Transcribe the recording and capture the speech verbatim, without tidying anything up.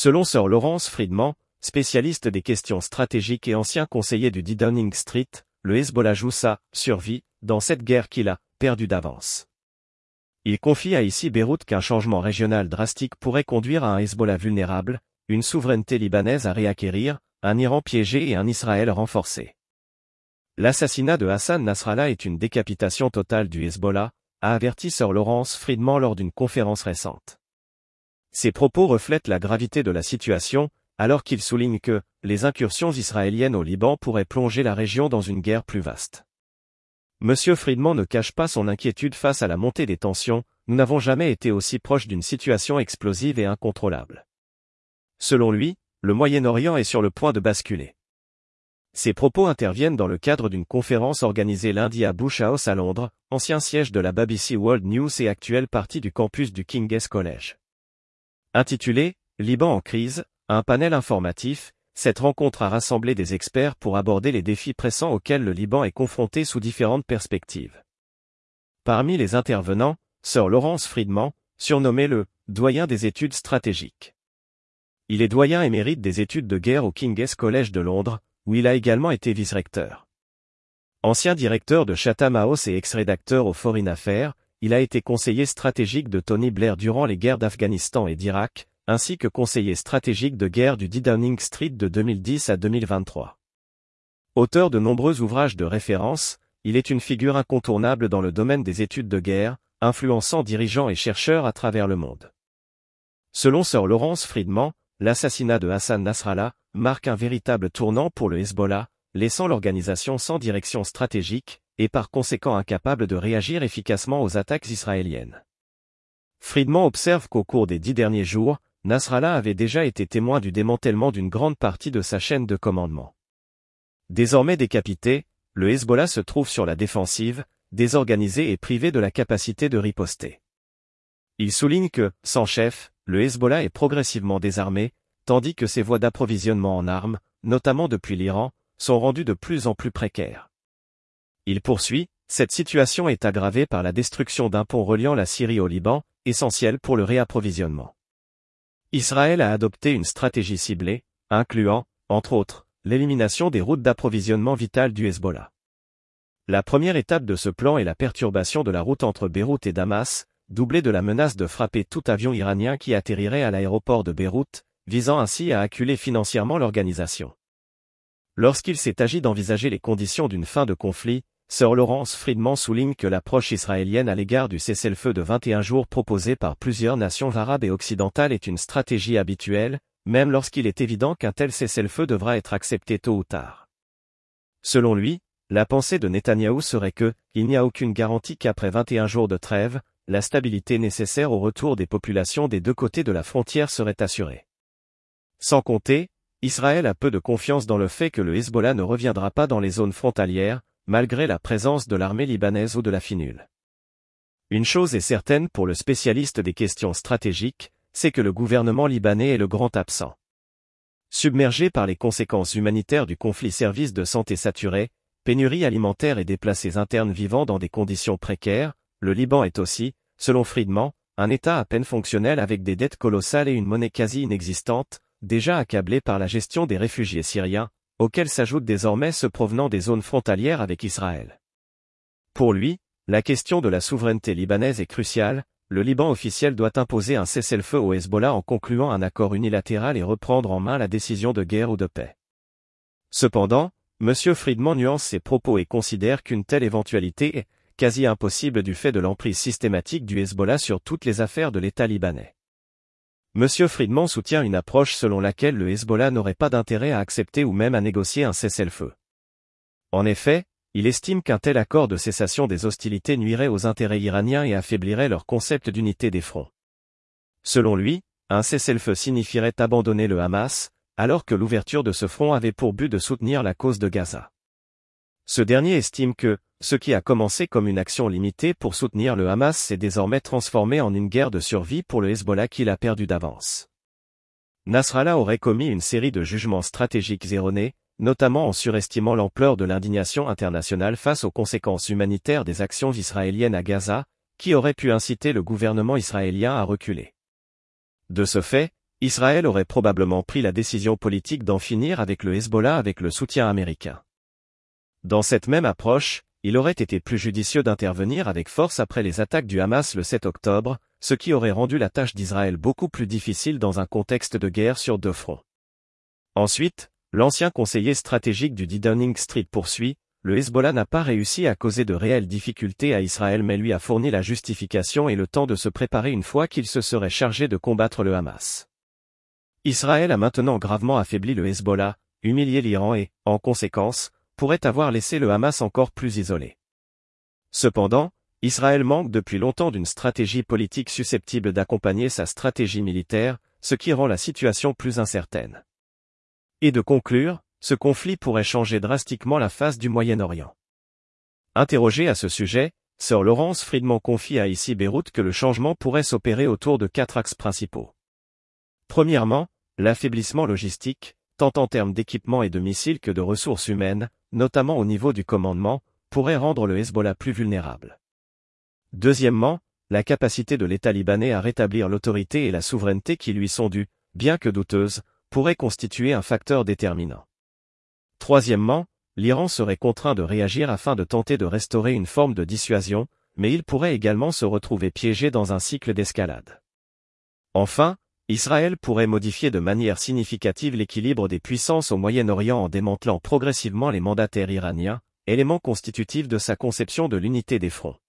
Selon Sir Lawrence Freedman, spécialiste des questions stratégiques et ancien conseiller du dix Downing Street, le Hezbollah joue sa survie dans cette guerre qu'il a perdue d'avance. Il confie à ici Beyrouth qu'un changement régional drastique pourrait conduire à un Hezbollah vulnérable, une souveraineté libanaise à réacquérir, un Iran piégé et un Israël renforcé. L'assassinat de Hassan Nasrallah est une décapitation totale du Hezbollah, a averti Sir Lawrence Freedman lors d'une conférence récente. Ces propos reflètent la gravité de la situation, alors qu'il souligne que les incursions israéliennes au Liban pourraient plonger la région dans une guerre plus vaste. Monsieur Freedman ne cache pas son inquiétude face à la montée des tensions, nous n'avons jamais été aussi proches d'une situation explosive et incontrôlable. Selon lui, le Moyen-Orient est sur le point de basculer. Ces propos interviennent dans le cadre d'une conférence organisée lundi à Bush House à Londres, ancien siège de la B B C World News et actuelle partie du campus du King's College. Intitulée « Liban en crise », un panel informatif, cette rencontre a rassemblé des experts pour aborder les défis pressants auxquels le Liban est confronté sous différentes perspectives. Parmi les intervenants, Sir Lawrence Freedman, surnommé le « doyen des études stratégiques ». Il est doyen émérite des études de guerre au King's College de Londres, où il a également été vice-recteur. Ancien directeur de Chatham House et ex-rédacteur au Foreign Affairs, il a été conseiller stratégique de Tony Blair durant les guerres d'Afghanistan et d'Irak, ainsi que conseiller stratégique de guerre du dix Downing Street de deux mille dix à deux mille vingt-trois. Auteur de nombreux ouvrages de référence, il est une figure incontournable dans le domaine des études de guerre, influençant dirigeants et chercheurs à travers le monde. Selon Sir Lawrence Freedman, l'assassinat de Hassan Nasrallah marque un véritable tournant pour le Hezbollah, laissant l'organisation sans direction stratégique, et par conséquent incapable de réagir efficacement aux attaques israéliennes. Freedman observe qu'au cours des dix derniers jours, Nasrallah avait déjà été témoin du démantèlement d'une grande partie de sa chaîne de commandement. Désormais décapité, le Hezbollah se trouve sur la défensive, désorganisé et privé de la capacité de riposter. Il souligne que, sans chef, le Hezbollah est progressivement désarmé, tandis que ses voies d'approvisionnement en armes, notamment depuis l'Iran, sont rendues de plus en plus précaires. Il poursuit, cette situation est aggravée par la destruction d'un pont reliant la Syrie au Liban, essentiel pour le réapprovisionnement. Israël a adopté une stratégie ciblée, incluant, entre autres, l'élimination des routes d'approvisionnement vitales du Hezbollah. La première étape de ce plan est la perturbation de la route entre Beyrouth et Damas, doublée de la menace de frapper tout avion iranien qui atterrirait à l'aéroport de Beyrouth, visant ainsi à acculer financièrement l'organisation. Lorsqu'il s'est agi d'envisager les conditions d'une fin de conflit, Sir Lawrence Freedman souligne que l'approche israélienne à l'égard du cessez-le-feu de vingt et un jours proposé par plusieurs nations arabes et occidentales est une stratégie habituelle, même lorsqu'il est évident qu'un tel cessez-le-feu devra être accepté tôt ou tard. Selon lui, la pensée de Netanyahou serait que, il n'y a aucune garantie qu'après vingt et un jours de trêve, la stabilité nécessaire au retour des populations des deux côtés de la frontière serait assurée. Sans compter, Israël a peu de confiance dans le fait que le Hezbollah ne reviendra pas dans les zones frontalières, malgré la présence de l'armée libanaise ou de la FINUL. Une chose est certaine pour le spécialiste des questions stratégiques, c'est que le gouvernement libanais est le grand absent. Submergé par les conséquences humanitaires du conflit, services de santé saturés, pénurie alimentaire et déplacés internes vivant dans des conditions précaires, le Liban est aussi, selon Freedman, un État à peine fonctionnel avec des dettes colossales et une monnaie quasi inexistante, déjà accablé par la gestion des réfugiés syriens, auxquels s'ajoutent désormais ceux provenant des zones frontalières avec Israël. Pour lui, la question de la souveraineté libanaise est cruciale, le Liban officiel doit imposer un cessez-le-feu au Hezbollah en concluant un accord unilatéral et reprendre en main la décision de guerre ou de paix. Cependant, M. Freedman nuance ses propos et considère qu'une telle éventualité est quasi impossible du fait de l'emprise systématique du Hezbollah sur toutes les affaires de l'État libanais. M. Freedman soutient une approche selon laquelle le Hezbollah n'aurait pas d'intérêt à accepter ou même à négocier un cessez-le-feu. En effet, il estime qu'un tel accord de cessation des hostilités nuirait aux intérêts iraniens et affaiblirait leur concept d'unité des fronts. Selon lui, un cessez-le-feu signifierait abandonner le Hamas, alors que l'ouverture de ce front avait pour but de soutenir la cause de Gaza. Ce dernier estime que, ce qui a commencé comme une action limitée pour soutenir le Hamas s'est désormais transformé en une guerre de survie pour le Hezbollah qu'il a perdu d'avance. Nasrallah aurait commis une série de jugements stratégiques erronés, notamment en surestimant l'ampleur de l'indignation internationale face aux conséquences humanitaires des actions israéliennes à Gaza, qui auraient pu inciter le gouvernement israélien à reculer. De ce fait, Israël aurait probablement pris la décision politique d'en finir avec le Hezbollah avec le soutien américain. Dans cette même approche, il aurait été plus judicieux d'intervenir avec force après les attaques du Hamas le sept octobre, ce qui aurait rendu la tâche d'Israël beaucoup plus difficile dans un contexte de guerre sur deux fronts. Ensuite, l'ancien conseiller stratégique du Downing Street poursuit, le Hezbollah n'a pas réussi à causer de réelles difficultés à Israël mais lui a fourni la justification et le temps de se préparer une fois qu'il se serait chargé de combattre le Hamas. Israël a maintenant gravement affaibli le Hezbollah, humilié l'Iran et, en conséquence, pourrait avoir laissé le Hamas encore plus isolé. Cependant, Israël manque depuis longtemps d'une stratégie politique susceptible d'accompagner sa stratégie militaire, ce qui rend la situation plus incertaine. Et de conclure, ce conflit pourrait changer drastiquement la face du Moyen-Orient. Interrogé à ce sujet, Sir Lawrence Friedman confie à I C Beyrouth que le changement pourrait s'opérer autour de quatre axes principaux. Premièrement, l'affaiblissement logistique, tant en termes d'équipement et de missiles que de ressources humaines, notamment au niveau du commandement, pourrait rendre le Hezbollah plus vulnérable. Deuxièmement, la capacité de l'État libanais à rétablir l'autorité et la souveraineté qui lui sont dues, bien que douteuses, pourrait constituer un facteur déterminant. Troisièmement, l'Iran serait contraint de réagir afin de tenter de restaurer une forme de dissuasion, mais il pourrait également se retrouver piégé dans un cycle d'escalade. Enfin, Israël pourrait modifier de manière significative l'équilibre des puissances au Moyen-Orient en démantelant progressivement les mandataires iraniens, élément constitutif de sa conception de l'unité des fronts.